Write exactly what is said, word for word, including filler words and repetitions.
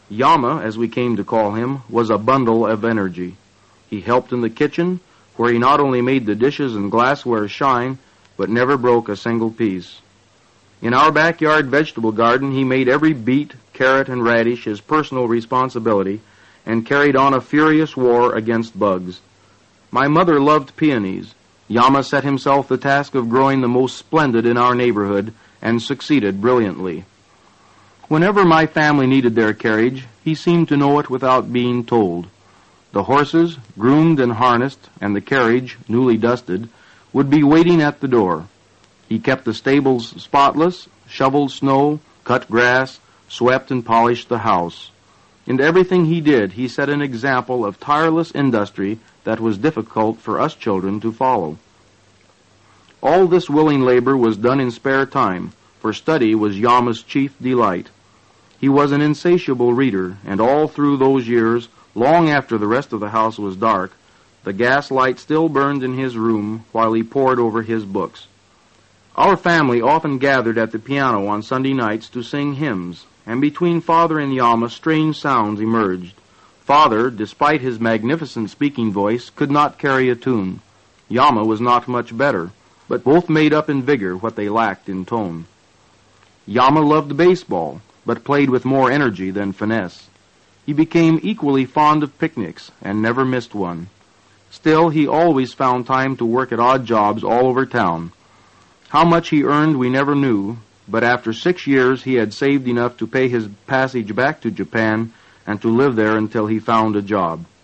Yama, as we came to call him, was a bundle of energy. He helped in the kitchen, where he not only made the dishes and glassware shine, but never broke a single piece. In our backyard vegetable garden, he made every beet, carrot, and radish his personal responsibility and carried on a furious war against bugs. My mother loved peonies. Yama set himself the task of growing the most splendid in our neighborhood and succeeded brilliantly. Whenever my family needed their carriage, he seemed to know it without being told. The horses, groomed and harnessed, and the carriage, newly dusted, would be waiting at the door. He kept the stables spotless, shoveled snow, cut grass, swept and polished the house. In everything he did, he set an example of tireless industry that was difficult for us children to follow. All this willing labor was done in spare time, for study was Yama's chief delight. He was an insatiable reader, and all through those years, long after the rest of the house was dark, the gas light still burned in his room while he pored over his books. Our family often gathered at the piano on Sunday nights to sing hymns, and between Father and Yama strange sounds emerged. Father, despite his magnificent speaking voice, could not carry a tune. Yama was not much better, but both made up in vigor what they lacked in tone. Yama loved baseball, but played with more energy than finesse. He became equally fond of picnics and never missed one. Still, he always found time to work at odd jobs all over town. How much he earned we never knew, but after six years he had saved enough to pay his passage back to Japan and to live there until he found a job.